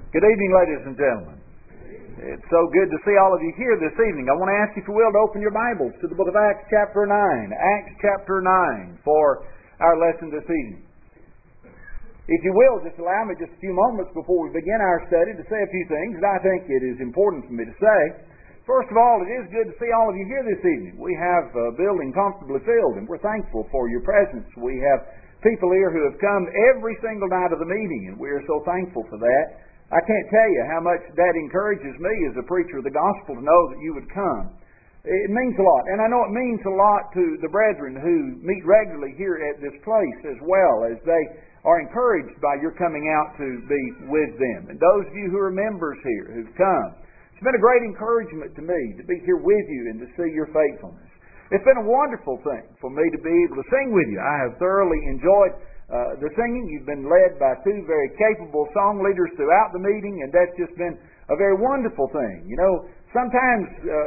Good evening, ladies and gentlemen. It's so good to see all of you here this evening. I want to ask you, if you will, to open your Bibles to the book of Acts chapter 9. Acts chapter 9 for our lesson this evening. If you will, just allow me just a few moments before we begin our study to say a few things that I think it is important for me to say. First of all, it is good to see all of you here this evening. We have a building comfortably filled, and we're thankful for your presence. We have people here who have come every single night of the meeting, and we are so thankful for that. I can't tell you how much that encourages me as a preacher of the gospel to know that you would come. It means a lot, and I know it means a lot to the brethren who meet regularly here at this place as well, as they are encouraged by your coming out to be with them. And those of you who are members here who've come, it's been a great encouragement to me to be here with you and to see your faithfulness. It's been a wonderful thing for me to be able to sing with you. I have thoroughly enjoyed the singing. You've been led by two very capable song leaders throughout the meeting, and that's just been a very wonderful thing. You know, sometimes,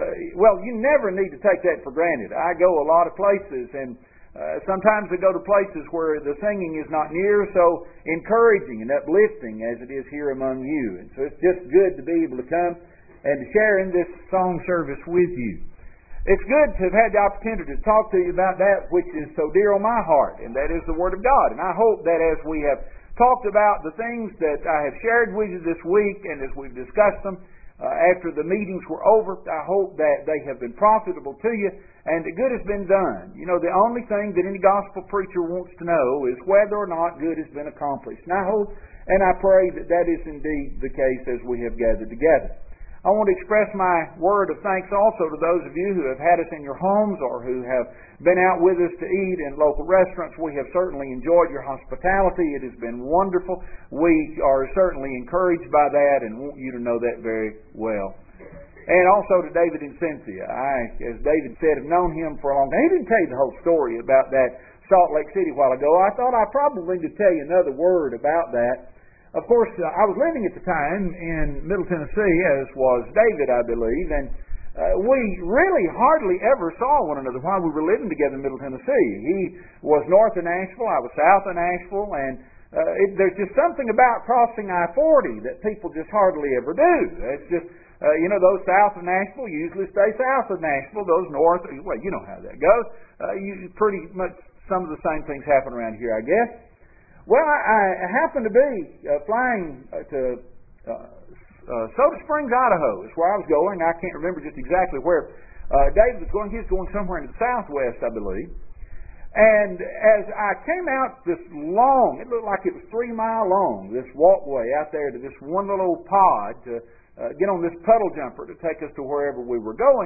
you never need to take that for granted. I go a lot of places, and sometimes I go to places where the singing is not near so encouraging and uplifting as it is here among you. And so it's just good to be able to come and to share in this song service with you. It's good to have had the opportunity to talk to you about that which is so dear on my heart, and that is the Word of God. And I hope that as we have talked about the things that I have shared with you this week, and as we've discussed them after the meetings were over, I hope that they have been profitable to you, and that good has been done. You know, the only thing that any gospel preacher wants to know is whether or not good has been accomplished. And I hope and I pray that that is indeed the case as we have gathered together. I want to express my word of thanks also to those of you who have had us in your homes or who have been out with us to eat in local restaurants. We have certainly enjoyed your hospitality. It has been wonderful. We are certainly encouraged by that and want you to know that very well. And also to David and Cynthia. I, as David said, have known him for a long time. He didn't tell you the whole story about that Salt Lake City a while ago. I thought I probably need to tell you another word about that. Of course, I was living at the time in Middle Tennessee, as was David, I believe, and we really hardly ever saw one another while we were living together in Middle Tennessee. He was north of Nashville, I was south of Nashville, and there's just something about crossing I-40 that people just hardly ever do. It's just, those south of Nashville usually stay south of Nashville. Those north, well, you know how that goes. Pretty much some of the same things happen around here, I guess. Well, I happened to be flying to Soda Springs, Idaho is where I was going. I can't remember just exactly where David was going. He was going somewhere in the southwest, I believe. And as I came out this long, it looked like it was 3 mile long, this walkway out there to this one little old pod to get on this puddle jumper to take us to wherever we were going.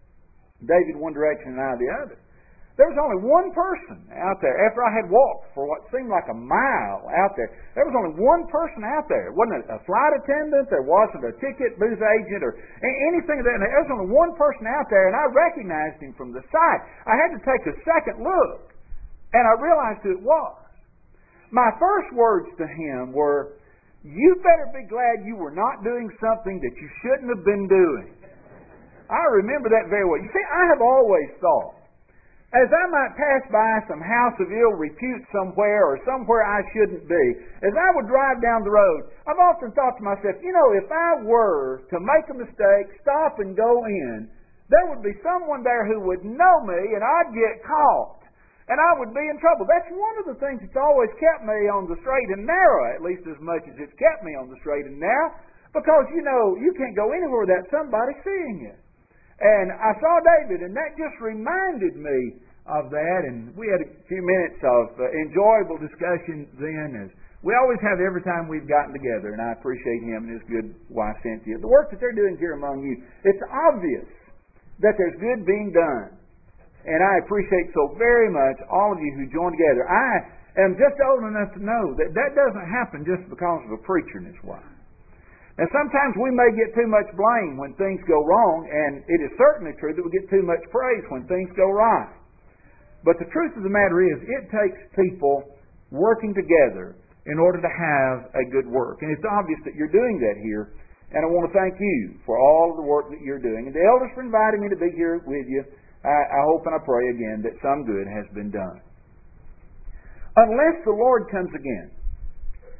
David one direction and I the other. There was only one person out there. After I had walked for what seemed like a mile out there, there was only one person out there. It wasn't a flight attendant. There wasn't a ticket booth agent or anything of that. There was only one person out there, and I recognized him from the sight. I had to take a second look, and I realized who it was. My first words to him were, "You better be glad you were not doing something that you shouldn't have been doing." I remember that very well. You see, I have always thought, as I might pass by some house of ill repute somewhere or somewhere I shouldn't be, as I would drive down the road, I've often thought to myself, if I were to make a mistake, stop and go in, there would be someone there who would know me and I'd get caught. And I would be in trouble. That's one of the things that's always kept me on the straight and narrow, at least as much as it's kept me on the straight and narrow, because, you can't go anywhere without somebody seeing you. And I saw David, and that just reminded me of that, and we had a few minutes of enjoyable discussion then, as we always have every time we've gotten together, and I appreciate him and his good wife Cynthia. The work that they're doing here among you, it's obvious that there's good being done, and I appreciate so very much all of you who join together. I am just old enough to know that that doesn't happen just because of a preacher and his wife. Now, sometimes we may get too much blame when things go wrong, and it is certainly true that we get too much praise when things go right. But the truth of the matter is, it takes people working together in order to have a good work. And it's obvious that you're doing that here, and I want to thank you for all of the work that you're doing. And the elders for inviting me to be here with you. I hope and I pray again that some good has been done. Unless the Lord comes again,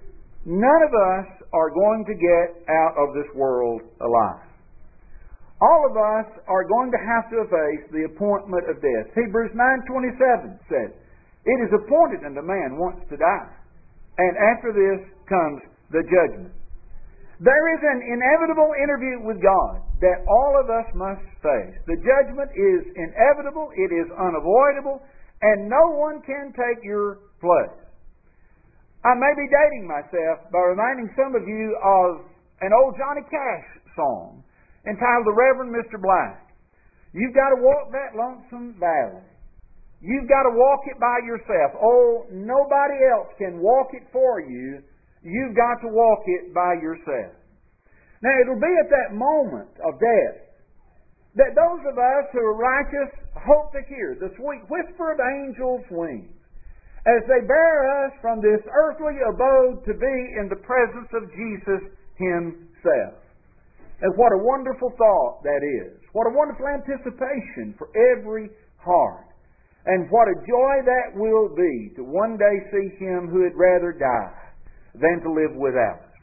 none of us are going to get out of this world alive. All of us are going to have to face the appointment of death. Hebrews 9:27 says, "It is appointed unto man once to die, and after this comes the judgment." There is an inevitable interview with God that all of us must face. The judgment is inevitable, it is unavoidable, and no one can take your place. I may be dating myself by reminding some of you of an old Johnny Cash song entitled "The Reverend Mr. Black." You've got to walk that lonesome valley. You've got to walk it by yourself. Oh, nobody else can walk it for you. You've got to walk it by yourself. Now, it'll be at that moment of death that those of us who are righteous hope to hear the sweet whisper of angels' wings as they bear us from this earthly abode to be in the presence of Jesus Himself. And what a wonderful thought that is. What a wonderful anticipation for every heart. And what a joy that will be to one day see Him who had rather die than to live without us.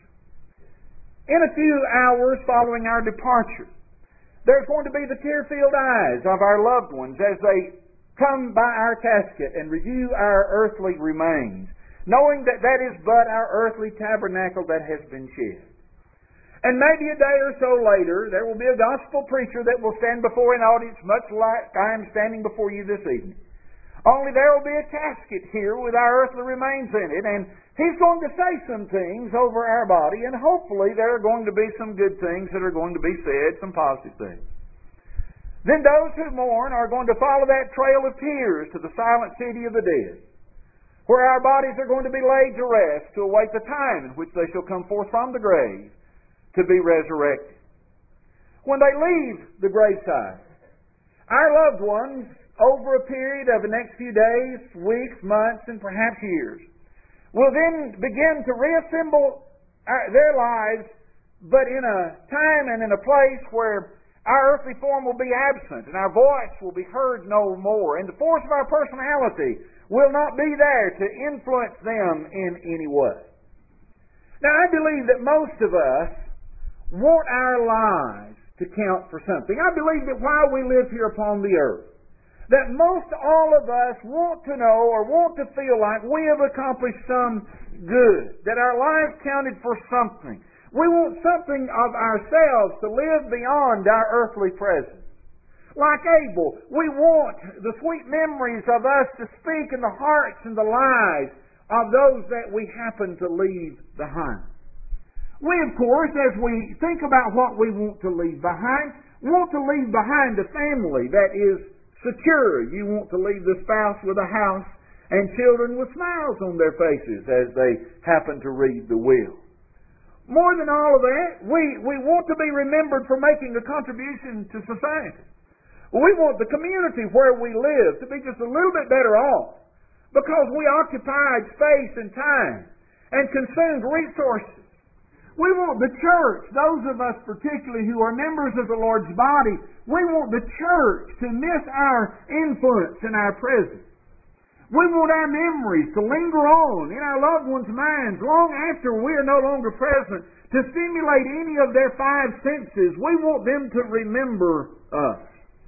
In a few hours following our departure, there's going to be the tear-filled eyes of our loved ones as they come by our casket and review our earthly remains, knowing that that is but our earthly tabernacle that has been shed. And maybe a day or so later, there will be a gospel preacher that will stand before an audience much like I am standing before you this evening. Only there will be a casket here with our earthly remains in it, and he's going to say some things over our body, and hopefully there are going to be some good things that are going to be said, some positive things. Then those who mourn are going to follow that trail of tears to the silent city of the dead, where our bodies are going to be laid to rest to await the time in which they shall come forth from the grave to be resurrected. When they leave the graveside, our loved ones, over a period of the next few days, weeks, months, and perhaps years, will then begin to reassemble their lives, but in a time and in a place where our earthly form will be absent and our voice will be heard no more, and the force of our personality will not be there to influence them in any way. Now, I believe that most of us want our lives to count for something. I believe that while we live here upon the earth, that most all of us want to know or want to feel like we have accomplished some good, that our lives counted for something. We want something of ourselves to live beyond our earthly presence. Like Abel, we want the sweet memories of us to speak in the hearts and the lives of those that we happen to leave behind. We, of course, as we think about what we want to leave behind, want to leave behind a family that is secure. You want to leave the spouse with a house and children with smiles on their faces as they happen to read the will. More than all of that, we want to be remembered for making a contribution to society. We want the community where we live to be just a little bit better off because we occupied space and time and consumed resources. We want the church, those of us particularly who are members of the Lord's body, we want the church to miss our influence and our presence. We want our memories to linger on in our loved ones' minds long after we are no longer present, to stimulate any of their five senses. We want them to remember us.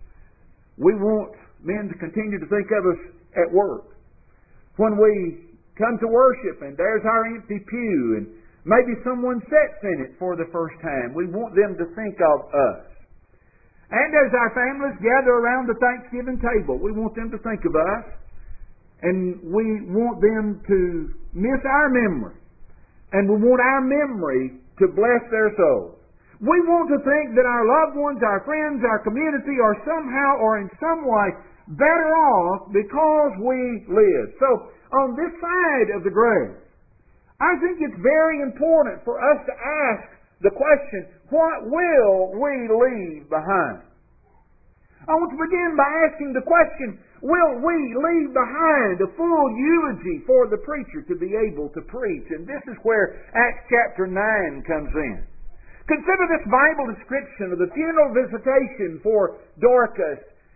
We want men to continue to think of us at work. When we come to worship and there's our empty pew and maybe someone sits in it for the first time, we want them to think of us. And as our families gather around the Thanksgiving table, we want them to think of us. And we want them to miss our memory. And we want our memory to bless their souls. We want to think that our loved ones, our friends, our community are somehow or in some way better off because we live. So, on this side of the grave, I think it's very important for us to ask the question, what will we leave behind? I want to begin by asking the question, will we leave behind a full eulogy for the preacher to be able to preach? And this is where Acts chapter 9 comes in. Consider this Bible description of the funeral visitation for Dorcas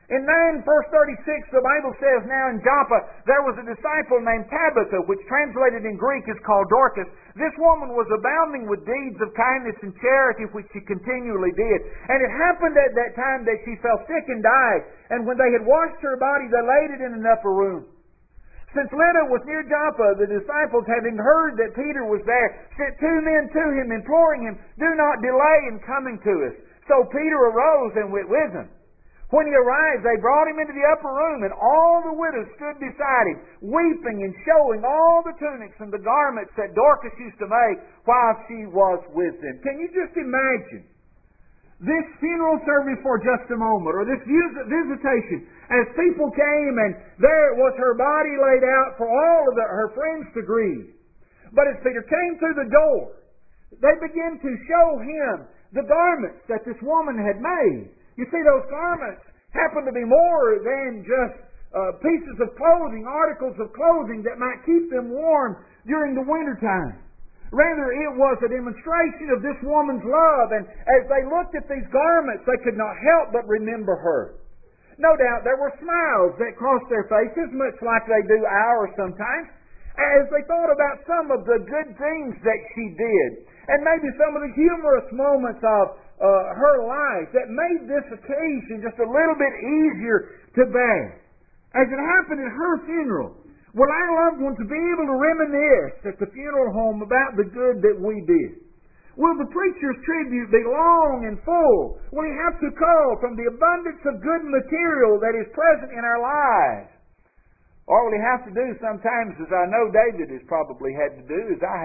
In 9 verse 36, the Bible says, now in Joppa there was a disciple named Tabitha, which translated in Greek is called Dorcas. This woman was abounding with deeds of kindness and charity, which she continually did. And it happened at that time that she fell sick and died. And when they had washed her body, they laid it in an upper room. Since Lydda was near Joppa, the disciples, having heard that Peter was there, sent 2 men to him, imploring him, do not delay in coming to us. So Peter arose and went with them. When he arrived, they brought him into the upper room, and all the widows stood beside him, weeping and showing all the tunics and the garments that Dorcas used to make while she was with them. Can you just imagine this funeral service for just a moment, or this visitation, as people came and there was her body laid out for all of her friends to grieve. But as Peter came through the door, they began to show him the garments that this woman had made. You see, those garments happen to be more than just pieces of clothing, articles of clothing that might keep them warm during the wintertime. Rather, it was a demonstration of this woman's love, and as they looked at these garments, they could not help but remember her. No doubt there were smiles that crossed their faces, much like they do ours sometimes, as they thought about some of the good things that she did, and maybe some of the humorous moments of her life that made this occasion just a little bit easier to bear. As it happened at her funeral, will our loved ones be able to reminisce at the funeral home about the good that we did? Will the preacher's tribute be long and full? Will he have to call from the abundance of good material that is present in our lives? Or will he have to do sometimes, as I know David has probably had to do, as I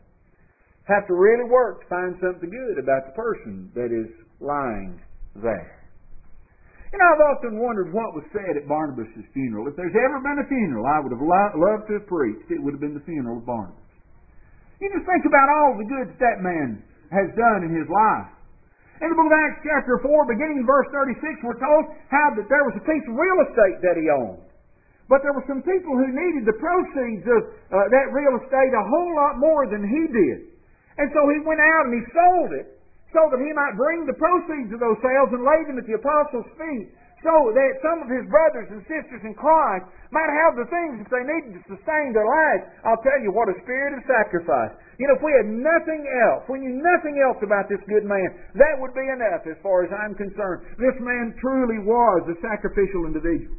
have to really work to find something good about the person that is lying there. You know, I've often wondered what was said at Barnabas' funeral. If there's ever been a funeral I would have loved to have preached, it would have been the funeral of Barnabas. You just think about all the good that man has done in his life. In the book of Acts chapter 4, beginning in verse 36, we're told how that there was a piece of real estate that he owned. But there were some people who needed the proceeds of that real estate a whole lot more than he did. And so he went out and he sold it so that he might bring the proceeds of those sales and lay them at the apostles' feet, so that some of his brothers and sisters in Christ might have the things that they needed to sustain their lives. I'll tell you, what a spirit of sacrifice. You know, if we had nothing else, we knew nothing else about this good man, that would be enough as far as I'm concerned. This man truly was a sacrificial individual.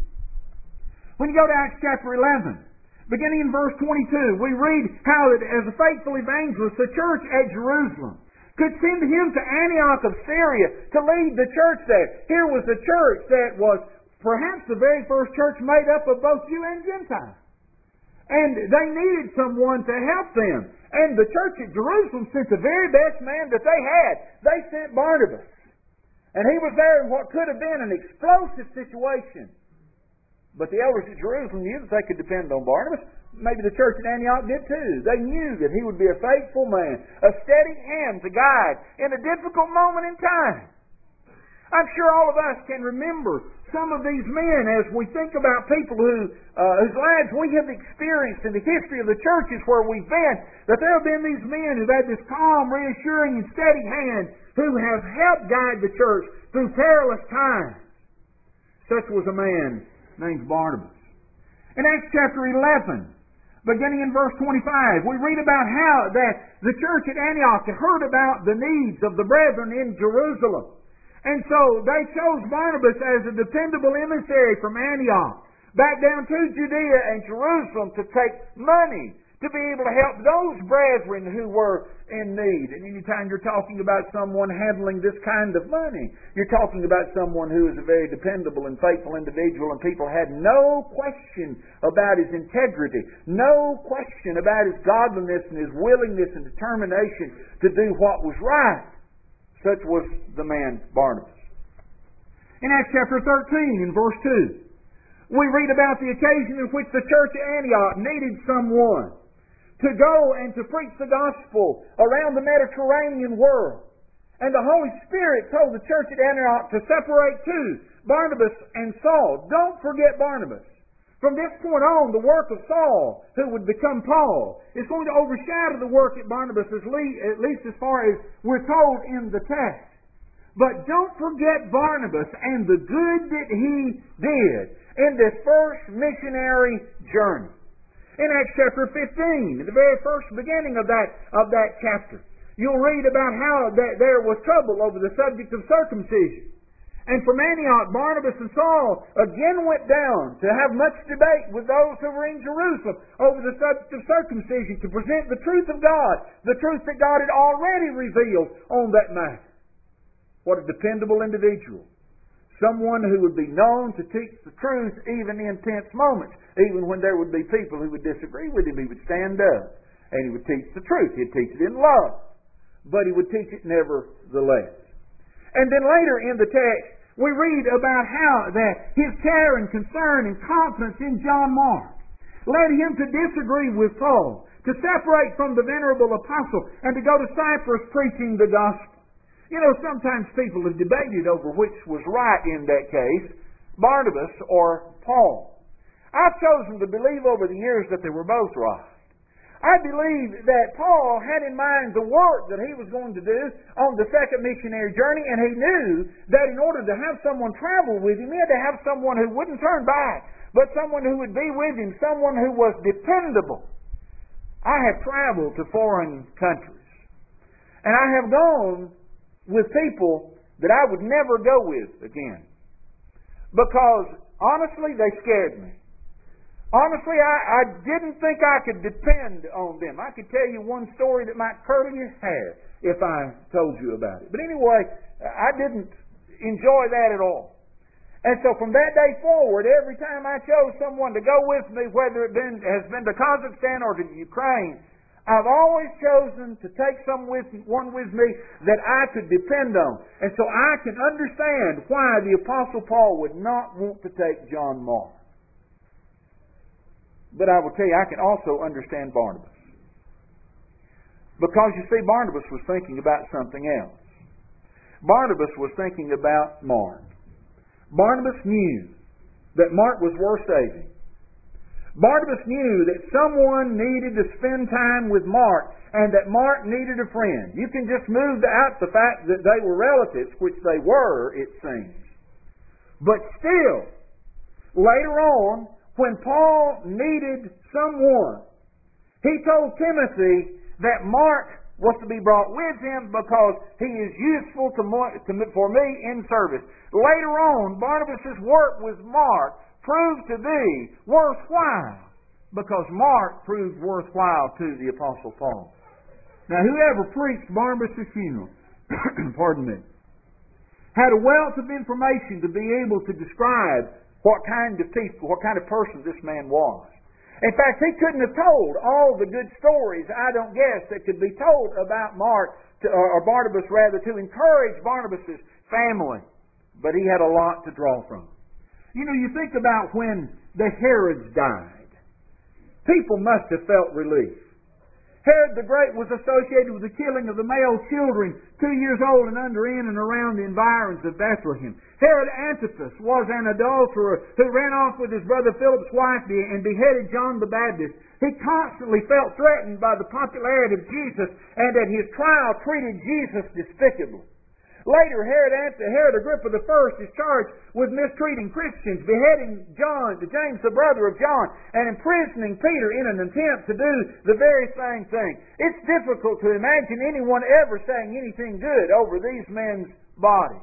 When you go to Acts chapter 11, beginning in verse 22, we read how that as a faithful evangelist, the church at Jerusalem could send him to Antioch of Syria to lead the church there. Here was a church that was perhaps the very first church made up of both Jew and Gentile. And they needed someone to help them. And the church at Jerusalem sent the very best man that they had. They sent Barnabas. And he was there in what could have been an explosive situation. But the elders at Jerusalem knew that they could depend on Barnabas. Maybe the church at Antioch did too. They knew that he would be a faithful man, a steady hand to guide in a difficult moment in time. I'm sure all of us can remember some of these men as we think about people whose lives we have experienced in the history of the churches where we've been, that there have been these men who've had this calm, reassuring, and steady hand who have helped guide the church through perilous times. Such was a man named Barnabas. In Acts chapter 11, beginning in verse 25, we read about how that the church at Antioch had heard about the needs of the brethren in Jerusalem. And so they chose Barnabas as a dependable emissary from Antioch back down to Judea and Jerusalem to take money to be able to help those brethren who were in need. And anytime you're talking about someone handling this kind of money, you're talking about someone who is a very dependable and faithful individual, and people had no question about his integrity, no question about his godliness and his willingness and determination to do what was right. Such was the man Barnabas. In Acts chapter 13, in verse 2, we read about the occasion in which the church at Antioch needed someone to go and to preach the gospel around the Mediterranean world. And the Holy Spirit told the church at Antioch to separate two, Barnabas and Saul. Don't forget Barnabas. From this point on, the work of Saul, who would become Paul, is going to overshadow the work at Barnabas, at least as far as we're told in the text. But don't forget Barnabas and the good that he did in this first missionary journey. In Acts chapter 15, in the very first beginning of that chapter, you'll read about how there was trouble over the subject of circumcision. And from Antioch, Barnabas and Saul again went down to have much debate with those who were in Jerusalem over the subject of circumcision, to present the truth of God, the truth that God had already revealed on that matter. What a dependable individual. Someone who would be known to teach the truth even in tense moments. Even when there would be people who would disagree with him, he would stand up and he would teach the truth. He'd teach it in love, but he would teach it nevertheless. And then later in the text, we read about how that his care and concern and confidence in John Mark led him to disagree with Paul, to separate from the venerable apostle, and to go to Cyprus preaching the gospel. You know, sometimes people have debated over which was right in that case, Barnabas or Paul. I've chosen to believe over the years that they were both right. I believe that Paul had in mind the work that he was going to do on the second missionary journey, and he knew that in order to have someone travel with him, he had to have someone who wouldn't turn back, but someone who would be with him, someone who was dependable. I have traveled to foreign countries, and I have gone with people that I would never go with again, because honestly they scared me. Honestly, I didn't think I could depend on them. I could tell you one story that might curl your hair if I told you about it. But anyway, I didn't enjoy that at all. And so from that day forward, every time I chose someone to go with me, whether it has been to Kazakhstan or to Ukraine, I've always chosen to take one with me that I could depend on. And so I can understand why the Apostle Paul would not want to take John Mark. But I will tell you, I can also understand Barnabas. Because you see, Barnabas was thinking about something else. Barnabas was thinking about Mark. Barnabas knew that Mark was worth saving. Barnabas knew that someone needed to spend time with Mark, and that Mark needed a friend. You can just move out the fact that they were relatives, which they were, it seems. But still, later on, when Paul needed someone, he told Timothy that Mark was to be brought with him because he is useful for me in service. Later on, Barnabas' work with Mark proved to be worthwhile because Mark proved worthwhile to the Apostle Paul. Now, whoever preached Barnabas' funeral, pardon me, had a wealth of information to be able to describe what kind of person this man was. In fact, he couldn't have told all the good stories, I don't guess, that could be told about Mark, or Barnabas rather, to encourage Barnabas' family. But he had a lot to draw from. You know, you think about when the Herods died. People must have felt relief. Herod the Great was associated with the killing of the male children 2 years old and under in and around the environs of Bethlehem. Herod Antipas was an adulterer who ran off with his brother Philip's wife and beheaded John the Baptist. He constantly felt threatened by the popularity of Jesus, and at his trial treated Jesus despicably. Later, Herod Agrippa I is charged with mistreating Christians, beheading James, the brother of John, and imprisoning Peter in an attempt to do the very same thing. It's difficult to imagine anyone ever saying anything good over these men's bodies.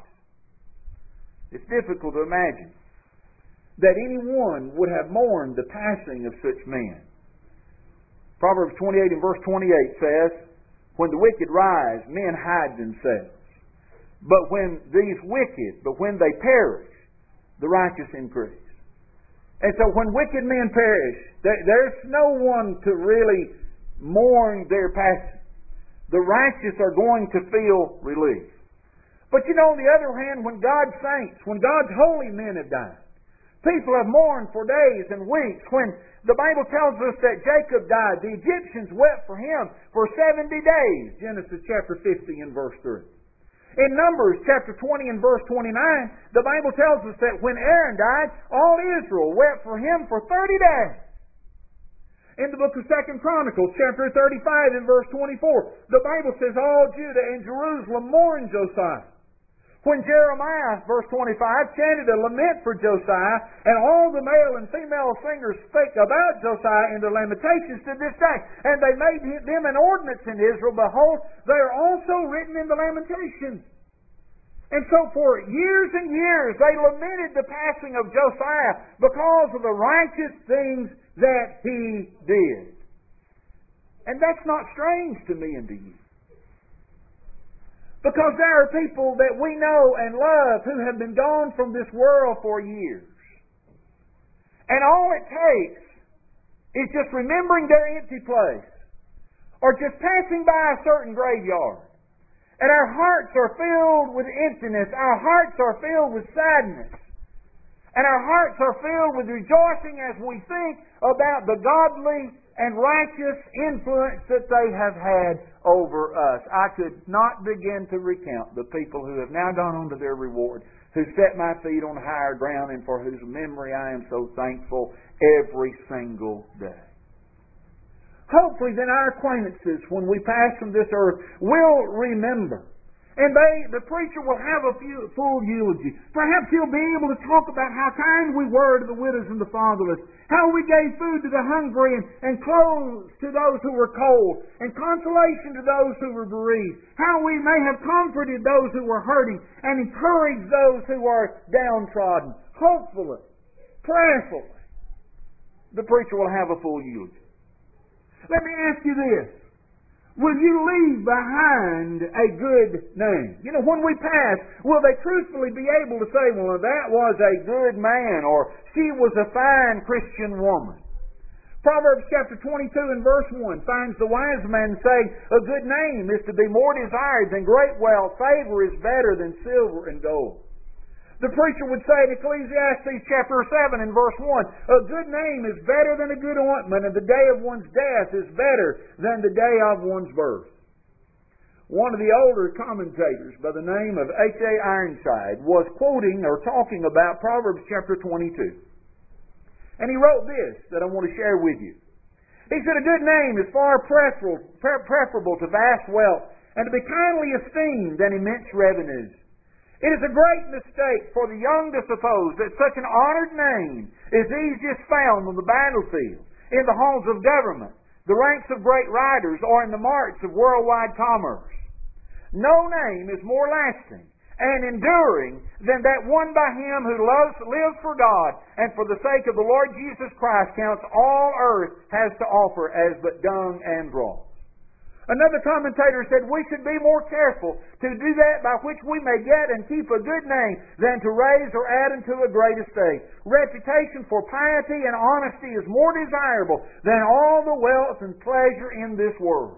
It's difficult to imagine that anyone would have mourned the passing of such men. Proverbs 28 and verse 28 says, "When the wicked rise, men hide themselves. But when they perish, the righteous increase." And so when wicked men perish, there's no one to really mourn their passing. The righteous are going to feel relief. But you know, on the other hand, when God's saints, when God's holy men have died, people have mourned for days and weeks. When the Bible tells us that Jacob died, the Egyptians wept for him for 70 days. Genesis chapter 50 and verse 3. In Numbers chapter 20 and verse 29, the Bible tells us that when Aaron died, all Israel wept for him for 30 days. In the book of 2 Chronicles chapter 35 and verse 24, the Bible says all Judah and Jerusalem mourned Josiah. When Jeremiah, verse 25, chanted a lament for Josiah, and all the male and female singers spake about Josiah in their lamentations to this day, and they made them an ordinance in Israel, behold, they are also written in the lamentations. And so for years and years they lamented the passing of Josiah because of the righteous things that he did. And that's not strange to me and to you. Because there are people that we know and love who have been gone from this world for years. And all it takes is just remembering their empty place, or just passing by a certain graveyard. And our hearts are filled with emptiness. Our hearts are filled with sadness. And our hearts are filled with rejoicing as we think about the godly and righteous influence that they have had over us. I could not begin to recount the people who have now gone on to their reward, who set my feet on higher ground, and for whose memory I am so thankful every single day. Hopefully then our acquaintances, when we pass from this earth, will remember. And the preacher will have a full eulogy. Perhaps he'll be able to talk about how kind we were to the widows and the fatherless, how we gave food to the hungry and clothes to those who were cold, and consolation to those who were bereaved, how we may have comforted those who were hurting and encouraged those who are downtrodden. Hopefully, prayerfully, the preacher will have a full eulogy. Let me ask you this. Will you leave behind a good name? You know, when we pass, will they truthfully be able to say, well, that was a good man, or she was a fine Christian woman? Proverbs chapter 22 and verse 1 finds the wise man saying, a good name is to be more desired than great wealth. Favor is better than silver and gold. The preacher would say in Ecclesiastes chapter 7 and verse 1, a good name is better than a good ointment, and the day of one's death is better than the day of one's birth. One of the older commentators by the name of H.A. Ironside was quoting or talking about Proverbs chapter 22. And he wrote this that I want to share with you. He said, a good name is far preferable to vast wealth, and to be kindly esteemed than immense revenues. It is a great mistake for the young to suppose that such an honored name is easiest found on the battlefield, in the halls of government, the ranks of great riders, or in the marts of worldwide commerce. No name is more lasting and enduring than that one by him who lives for God and for the sake of the Lord Jesus Christ counts all earth has to offer as but dung and dross. Another commentator said, we should be more careful to do that by which we may get and keep a good name than to raise or add unto a great estate. Reputation for piety and honesty is more desirable than all the wealth and pleasure in this world.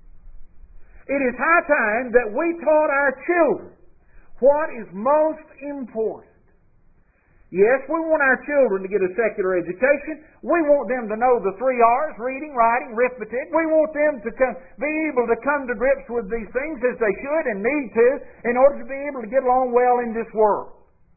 It is high time that we taught our children what is most important. Yes, we want our children to get a secular education. We want them to know the 3 R's, reading, writing, arithmetic. We want them to be able to come to grips with these things as they should and need to in order to be able to get along well in this world.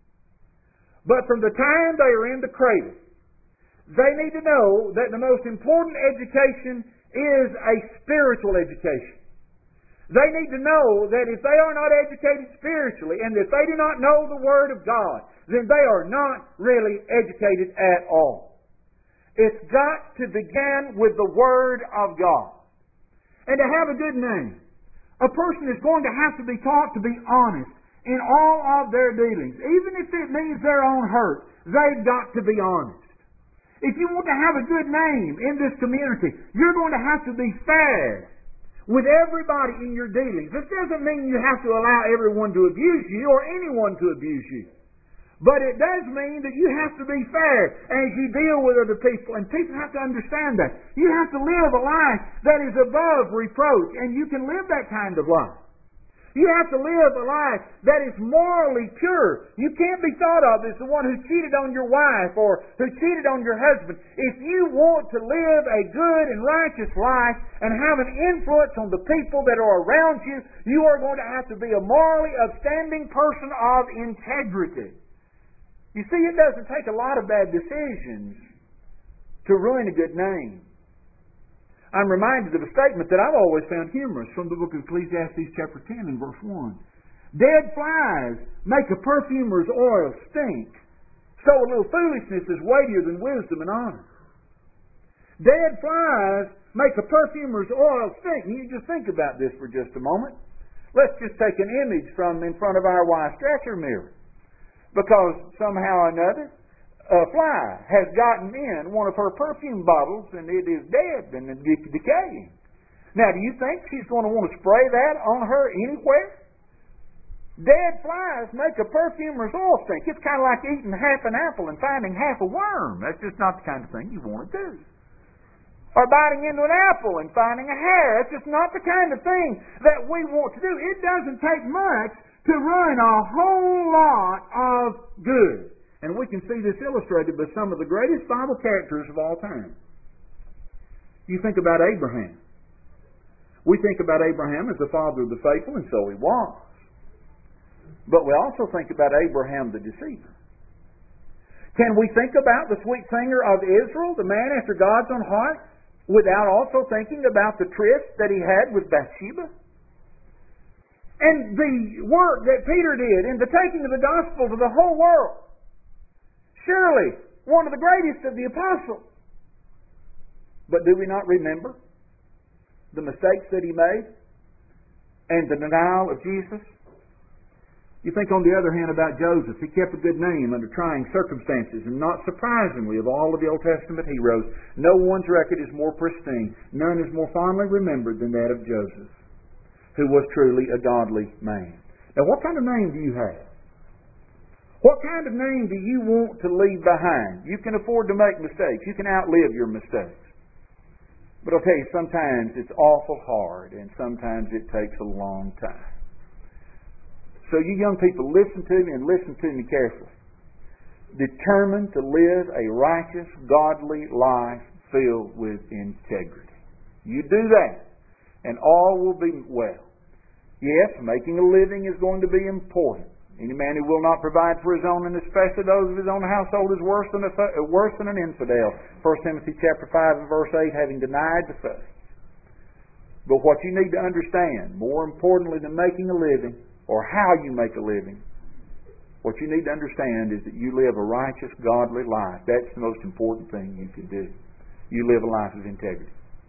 But from the time they are in the cradle, they need to know that the most important education is a spiritual education. They need to know that if they are not educated spiritually and if they do not know the Word of God, then they are not really educated at all. It's got to begin with the Word of God. And to have a good name, a person is going to have to be taught to be honest in all of their dealings. Even if it means their own hurt, they've got to be honest. If you want to have a good name in this community, you're going to have to be fair with everybody in your dealings. This doesn't mean you have to allow everyone to abuse you or anyone to abuse you. But it does mean that you have to be fair as you deal with other people. And people have to understand that. You have to live a life that is above reproach. And you can live that kind of life. You have to live a life that is morally pure. You can't be thought of as the one who cheated on your wife or who cheated on your husband. If you want to live a good and righteous life and have an influence on the people that are around you, you are going to have to be a morally upstanding person of integrity. You see, it doesn't take a lot of bad decisions to ruin a good name. I'm reminded of a statement that I've always found humorous from the book of Ecclesiastes chapter 10 and verse 1. Dead flies make a perfumer's oil stink. So a little foolishness is weightier than wisdom and honor. Dead flies make a perfumer's oil stink. You just think about this for just a moment. Let's just take an image from in front of our wife's dresser mirror. Because somehow or another, a fly has gotten in one of her perfume bottles and it is dead and decaying. Now, do you think she's going to want to spray that on her anywhere? Dead flies make a perfumer's oil stink. It's kind of like eating half an apple and finding half a worm. That's just not the kind of thing you want to do. Or biting into an apple and finding a hair. That's just not the kind of thing that we want to do. It doesn't take much to ruin a whole lot of good. And we can see this illustrated by some of the greatest Bible characters of all time. You think about Abraham. We think about Abraham as the father of the faithful, and so he was. But we also think about Abraham the deceiver. Can we think about the sweet singer of Israel, the man after God's own heart, without also thinking about the tryst that he had with Bathsheba? And the work that Peter did in the taking of the gospel to the whole world. Surely one of the greatest of the apostles. But do we not remember the mistakes that he made and the denial of Jesus? You think, on the other hand, about Joseph. He kept a good name under trying circumstances, and not surprisingly, of all of the Old Testament heroes, no one's record is more pristine. None is more fondly remembered than that of Joseph, who was truly a godly man. Now, what kind of name do you have? What kind of name do you want to leave behind? You can afford to make mistakes. You can outlive your mistakes. But I'll tell you, sometimes it's awful hard, and sometimes it takes a long time. So you young people, listen to me and listen to me carefully. Determined to live a righteous, godly life filled with integrity. You do that, and all will be well. Yes, making a living is going to be important. Any man who will not provide for his own, and especially those of his own household, is worse than an infidel. 1 Timothy chapter 5 and verse 8, having denied the faith. But what you need to understand, more importantly than making a living, or how you make a living, what you need to understand is that you live a righteous, godly life. That's the most important thing you can do. You live a life of integrity.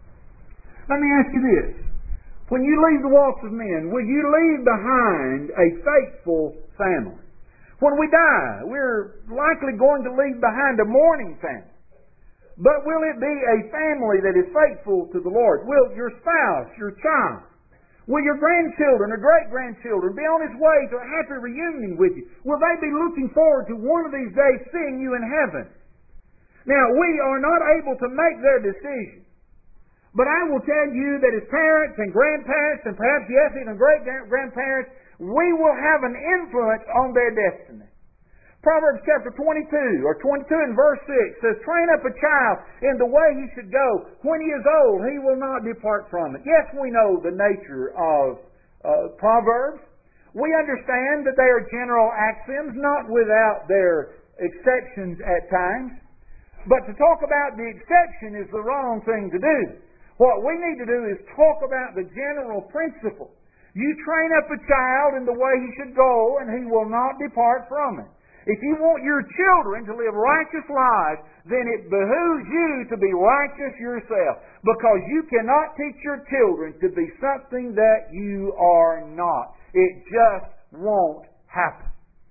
Let me ask you this. When you leave the walks of men, will you leave behind a faithful family? When we die, we're likely going to leave behind a mourning family. But will it be a family that is faithful to the Lord? Will your spouse, your child, will your grandchildren or great-grandchildren be on his way to a happy reunion with you? Will they be looking forward to one of these days seeing you in heaven? Now, we are not able to make their decision. But I will tell you that as parents and grandparents, and perhaps, yes, even great-grandparents, we will have an influence on their destiny. Proverbs chapter 22, or 22 and verse 6 says, train up a child in the way he should go. When he is old, he will not depart from it. Yes, we know the nature of Proverbs. We understand that they are general axioms, not without their exceptions at times. But to talk about the exception is the wrong thing to do. What we need to do is talk about the general principle. You train up a child in the way he should go, and he will not depart from it. If you want your children to live righteous lives, then it behooves you to be righteous yourself. Because you cannot teach your children to be something that you are not. It just won't happen.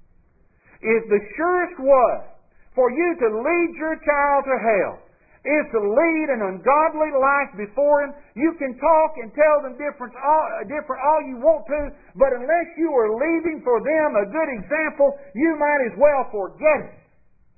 If the surest way for you to lead your child to hell is to lead an ungodly life before him, you can talk and tell them different all you want to, but unless you are leaving for them a good example, you might as well forget it.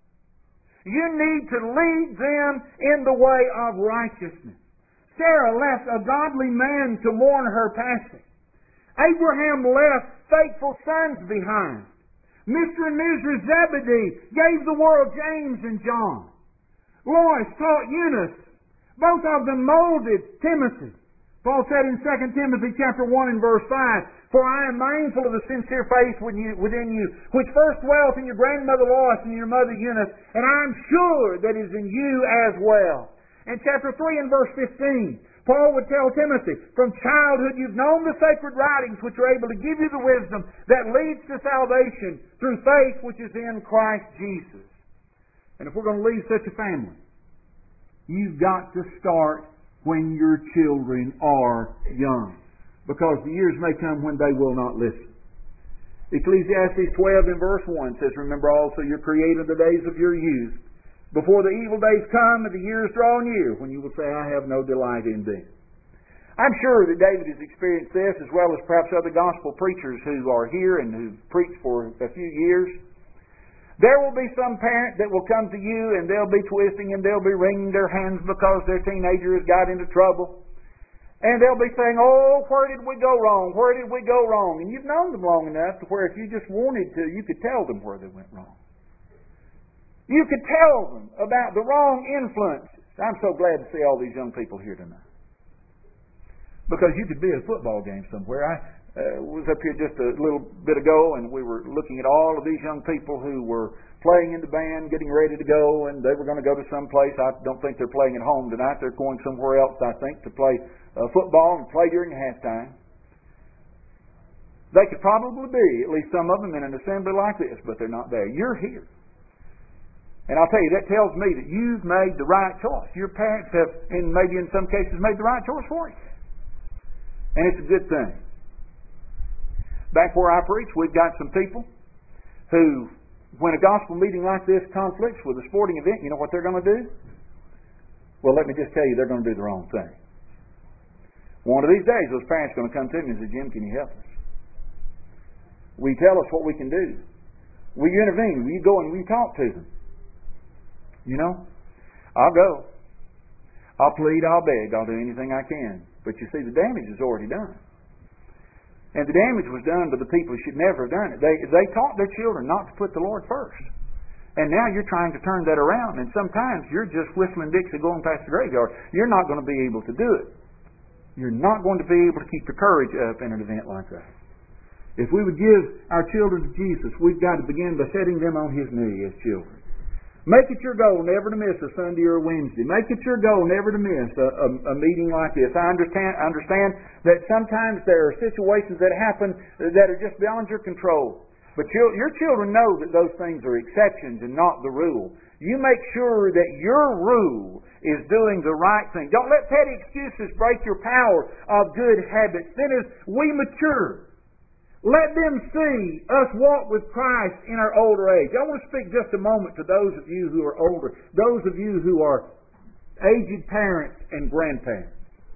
You need to lead them in the way of righteousness. Sarah left a godly man to mourn her passing. Abraham left faithful sons behind. Mr. and Mrs. Zebedee gave the world James and John. Lois taught Eunice. Both of them molded Timothy. Paul said in 2 Timothy chapter 1 and verse 5, for I am mindful of the sincere faith within you, which first dwelt in your grandmother Lois and your mother Eunice, and I am sure that is in you as well. And chapter 3 and verse 15, Paul would tell Timothy, from childhood you've known the sacred writings which are able to give you the wisdom that leads to salvation through faith which is in Christ Jesus. And if we're going to leave such a family, you've got to start when your children are young, because the years may come when they will not listen. Ecclesiastes 12 in verse 1 says, remember also your Creator the days of your youth, before the evil days come and the years draw near, when you will say, I have no delight in them. I'm sure that David has experienced this, as well as perhaps other gospel preachers who are here and who've preached for a few years. There will be some parent that will come to you and they'll be twisting and they'll be wringing their hands because their teenager has got into trouble. And they'll be saying, oh, where did we go wrong? Where did we go wrong? And you've known them long enough to where if you just wanted to, you could tell them where they went wrong. You could tell them about the wrong influences. I'm so glad to see all these young people here tonight. Because you could be at a football game somewhere. I was up here just a little bit ago and we were looking at all of these young people who were playing in the band, getting ready to go, and they were going to go to some place. I don't think they're playing at home tonight. They're going somewhere else, I think, to play football and play during halftime. They could probably be, at least some of them, in an assembly like this, but they're not there. You're here. And I'll tell you, that tells me that you've made the right choice. Your parents have, and maybe in some cases, made the right choice for you. And it's a good thing. Back where I preach, we've got some people who, when a gospel meeting like this conflicts with a sporting event, you know what they're going to do? Well, let me just tell you, they're going to do the wrong thing. One of these days, those parents are going to come to me and say, Jim, can you help us? Will you tell us what we can do? Will you intervene? Will you go and will you talk to them? You know, I'll go. I'll plead, I'll beg, I'll do anything I can. But you see, the damage is already done. And the damage was done by the people who should never have done it. They taught their children not to put the Lord first. And now you're trying to turn that around, and sometimes you're just whistling Dixie going past the graveyard. You're not going to be able to do it. You're not going to be able to keep your courage up in an event like that. If we would give our children to Jesus, we've got to begin by setting them on His knee as children. Make it your goal never to miss a Sunday or a Wednesday. Make it your goal never to miss a meeting like this. I understand that sometimes there are situations that happen that are just beyond your control. But your children know that those things are exceptions and not the rule. You make sure that your rule is doing the right thing. Don't let petty excuses break your power of good habits. Then as we mature, let them see us walk with Christ in our older age. I want to speak just a moment to those of you who are older, those of you who are aged parents and grandparents.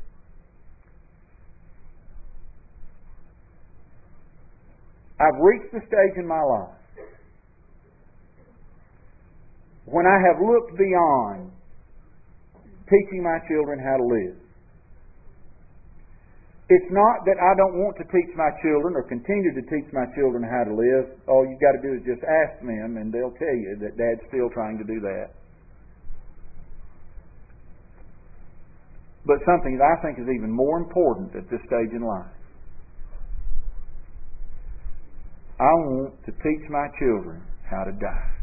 I've reached the stage in my life when I have looked beyond teaching my children how to live. It's not that I don't want to teach my children or continue to teach my children how to live. All you've got to do is just ask them and they'll tell you that Dad's still trying to do that. But something that I think is even more important at this stage in life. I want to teach my children how to die.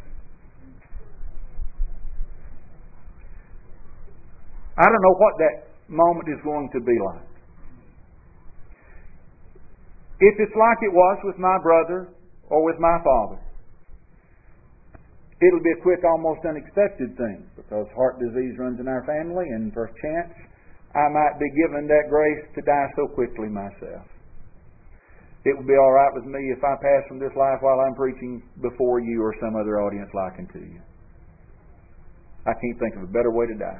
I don't know what that moment is going to be like. If it's like it was with my brother or with my father, it'll be a quick, almost unexpected thing because heart disease runs in our family and perchance I might be given that grace to die so quickly myself. It will be all right with me if I pass from this life while I'm preaching before you or some other audience likened to you. I can't think of a better way to die.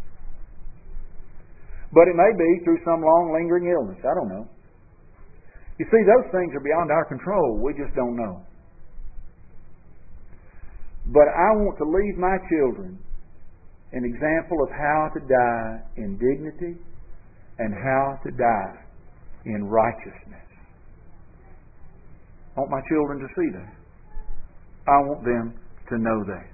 But it may be through some long lingering illness. I don't know. You see, those things are beyond our control. We just don't know. But I want to leave my children an example of how to die in dignity and how to die in righteousness. I want my children to see that. I want them to know that.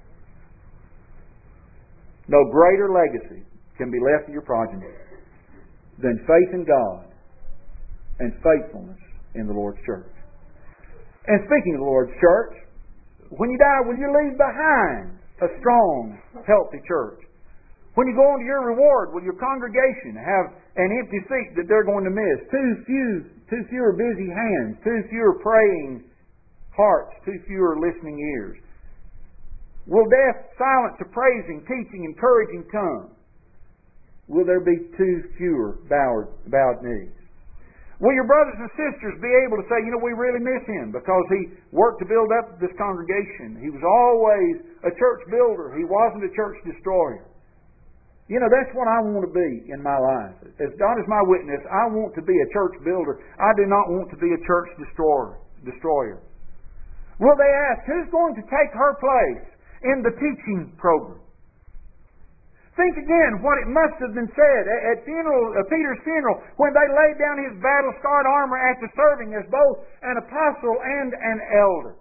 No greater legacy can be left to your progeny than faith in God and faithfulness in the Lord's church. And speaking of the Lord's church, when you die, will you leave behind a strong, healthy church? When you go on to your reward, will your congregation have an empty seat that they're going to miss? Too fewer busy hands, too fewer praying hearts, too fewer listening ears? Will deaf silence to praising, teaching, encouraging tongues? Will there be too fewer bowed knees? Will your brothers and sisters be able to say, we really miss him because he worked to build up this congregation. He was always a church builder. He wasn't a church destroyer. That's what I want to be in my life. As God is my witness, I want to be a church builder. I do not want to be a church destroyer. Will they ask, who's going to take her place in the teaching program? Think again what it must have been said at Peter's funeral when they laid down his battle-scarred armor after serving as both an apostle and an elder.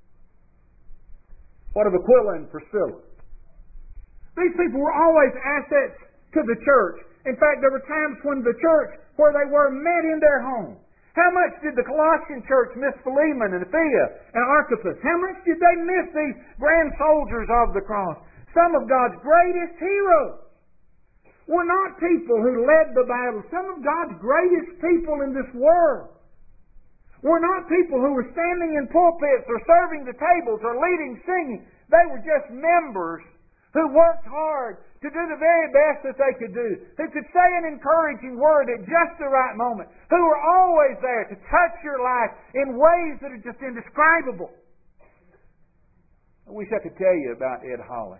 What of Aquila and Priscilla? These people were always assets to the church. In fact, there were times when the church, where they were, met in their home. How much did the Colossian church miss Philemon and Apphia and Archippus? How much did they miss these grand soldiers of the cross? Some of God's greatest heroes were not people who led the battle. Some of God's greatest people in this world were not people who were standing in pulpits or serving the tables or leading singing. They were just members who worked hard to do the very best that they could do, who could say an encouraging word at just the right moment, who were always there to touch your life in ways that are just indescribable. I wish I could tell you about Ed Holly.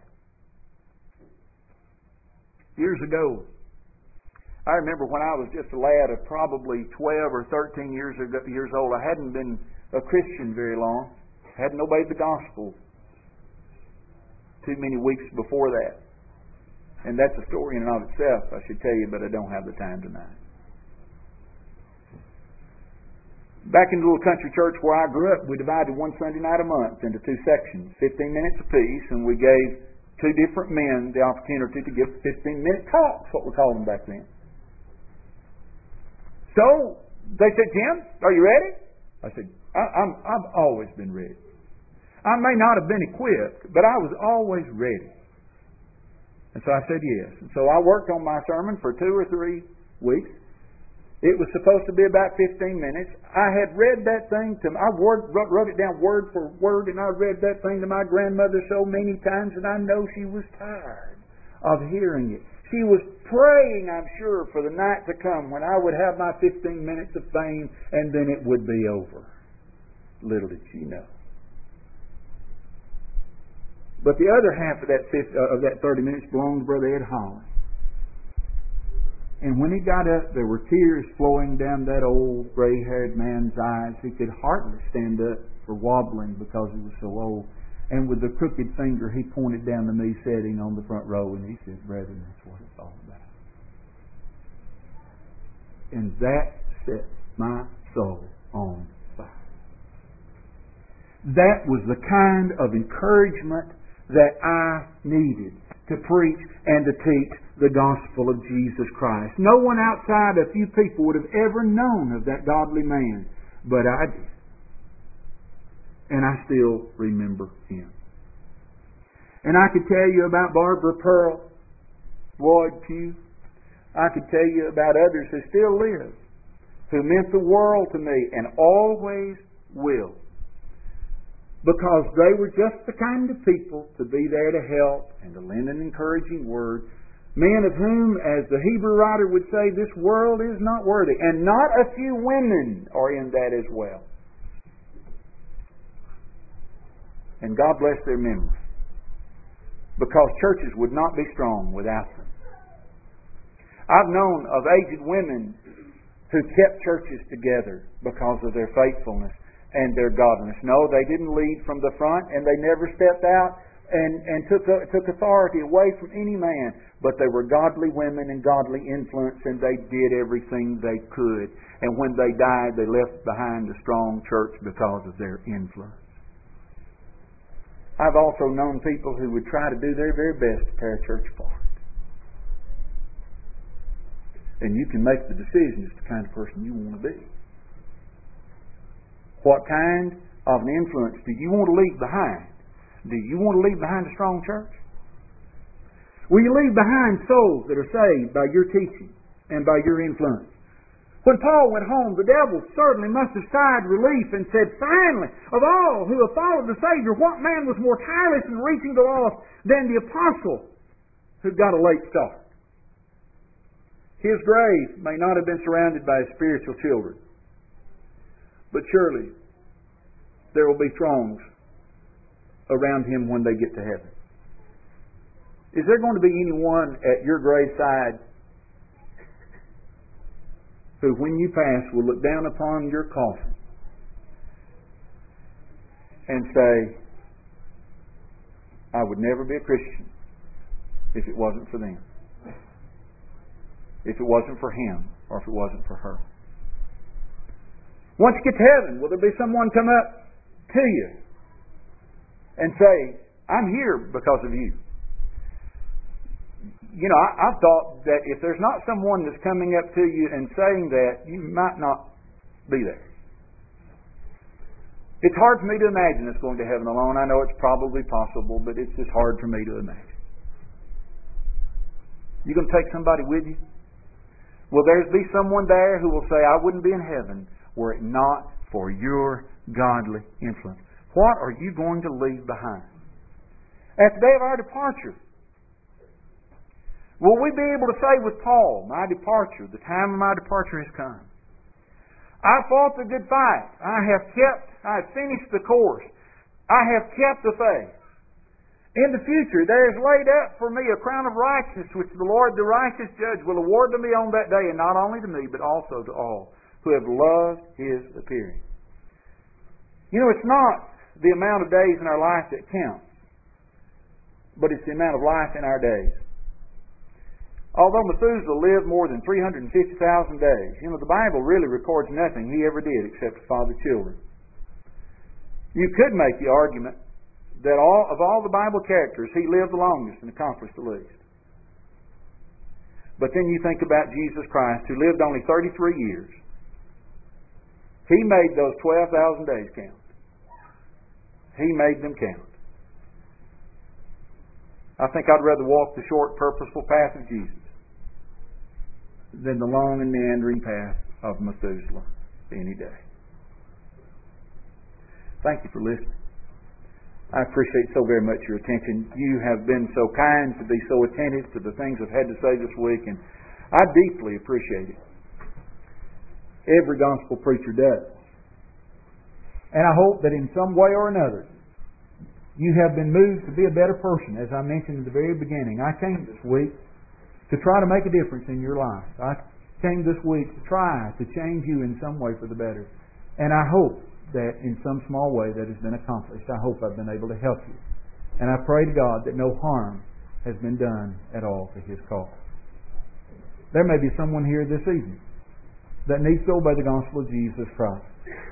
Years ago, I remember when I was just a lad of probably 12 or 13 years old. I hadn't been a Christian very long. Hadn't obeyed the gospel too many weeks before that. And that's a story in and of itself, I should tell you, but I don't have the time tonight. Back in the little country church where I grew up, we divided one Sunday night a month into two sections, 15 minutes apiece, and we gave two different men the opportunity to give 15-minute talks, what we called them back then. So, they said, Jim, are you ready? I said, I've always been ready. I may not have been equipped, but I was always ready. And so I said yes. And so I worked on my sermon for 2 or 3 weeks. It was supposed to be about 15 minutes. I had read that thing I wrote it down word for word, and I read that thing to my grandmother so many times, and I know she was tired of hearing it. She was praying, I'm sure, for the night to come when I would have my 15 minutes of fame, and then it would be over. Little did she know. But the other half of that 30 minutes belonged to Brother Ed Holly. And when he got up, there were tears flowing down that old gray-haired man's eyes. He could hardly stand up for wobbling because he was so old. And with the crooked finger, he pointed down to me sitting on the front row, and he said, "Brethren, that's what it's all about." And that set my soul on fire. That was the kind of encouragement that I needed to preach and to teach the gospel of Jesus Christ. No one outside a few people would have ever known of that godly man, but I did. And I still remember him. And I could tell you about Barbara Pearl, Lloyd Pugh. I could tell you about others who still live, who meant the world to me and always will. Because they were just the kind of people to be there to help and to lend an encouraging word. Men of whom, as the Hebrew writer would say, this world is not worthy. And not a few women are in that as well. And God bless their memory. Because churches would not be strong without them. I've known of aged women who kept churches together because of their faithfulness and their godliness. No, they didn't lead from the front, and they never stepped out and took authority away from any man. But they were godly women and godly influence, and they did everything they could. And when they died, they left behind a strong church because of their influence. I've also known people who would try to do their very best to tear a church apart. And you can make the decision as the kind of person you want to be. What kind of an influence do you want to leave behind? Do you want to leave behind a strong church? Will you leave behind souls that are saved by your teaching and by your influence? When Paul went home, the devil certainly must have sighed relief and said, finally, of all who have followed the Savior, what man was more tireless in reaching the lost than the apostle who got a late start? His grave may not have been surrounded by his spiritual children, but surely there will be throngs around him when they get to heaven. Is there going to be anyone at your graveside who, when you pass, will look down upon your coffin and say, I would never be a Christian if it wasn't for them, if it wasn't for him, or if it wasn't for her? Once you get to heaven, will there be someone come up to you and say, I'm here because of you? You know, I've thought that if there's not someone that's coming up to you and saying that, you might not be there. It's hard for me to imagine us going to heaven alone. I know it's probably possible, but it's just hard for me to imagine. You going to take somebody with you? Will there be someone there who will say, I wouldn't be in heaven were it not for your godly influence? What are you going to leave behind? At the day of our departure, will we be able to say with Paul, my departure, the time of my departure has come. I fought the good fight. I have finished the course. I have kept the faith. In the future, there is laid up for me a crown of righteousness, which the Lord, the righteous judge, will award to me on that day, and not only to me, but also to all who have loved His appearing. You know, it's not the amount of days in our life that counts, but it's the amount of life in our days. Although Methuselah lived more than 350,000 days, you know, the Bible really records nothing he ever did except father children. You could make the argument that of all the Bible characters, he lived the longest and accomplished the least. But then you think about Jesus Christ, who lived only 33 years. He made those 12,000 days count. He made them count. I think I'd rather walk the short, purposeful path of Jesus than the long and meandering path of Methuselah any day. Thank you for listening. I appreciate so very much your attention. You have been so kind to be so attentive to the things I've had to say this week, and I deeply appreciate it. Every gospel preacher does. And I hope that in some way or another, you have been moved to be a better person. As I mentioned at the very beginning, I came this week to try to make a difference in your life. I came this week to try to change you in some way for the better. And I hope that in some small way that has been accomplished. I hope I've been able to help you. And I pray to God that no harm has been done at all to His cause. There may be someone here this evening that needs to obey the gospel of Jesus Christ.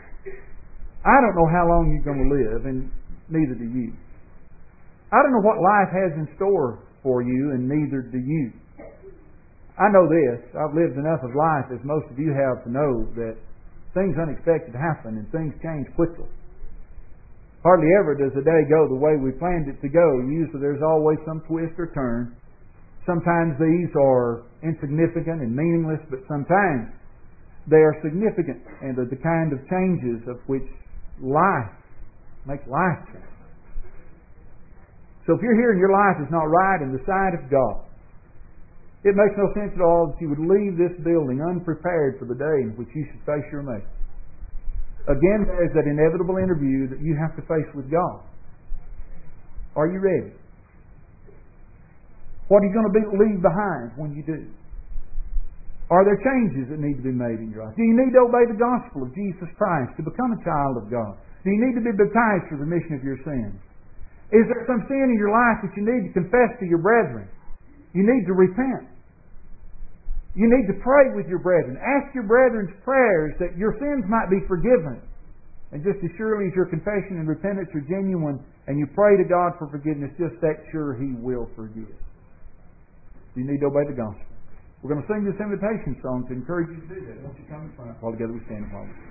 I don't know how long you're going to live, and neither do you. I don't know what life has in store for you, and neither do you. I know this. I've lived enough of life, as most of you have, to know that things unexpected happen and things change quickly. Hardly ever does a day go the way we planned it to go. Usually there's always some twist or turn. Sometimes these are insignificant and meaningless, but sometimes they are significant and are the kind of changes of which life makes life change. So if you're here and your life is not right in the sight of God, it makes no sense at all that you would leave this building unprepared for the day in which you should face your Maker. Again, there's that inevitable interview that you have to face with God. Are you ready? What are you going to leave behind when you do? Are there changes that need to be made in your life? Do you need to obey the gospel of Jesus Christ to become a child of God? Do you need to be baptized for the remission of your sins? Is there some sin in your life that you need to confess to your brethren? You need to repent. You need to pray with your brethren. Ask your brethren's prayers that your sins might be forgiven. And just as surely as your confession and repentance are genuine and you pray to God for forgiveness, just that sure He will forgive. You need to obey the gospel. We're going to sing this invitation song to encourage you to do that. Won't you come in front while together we stand and while we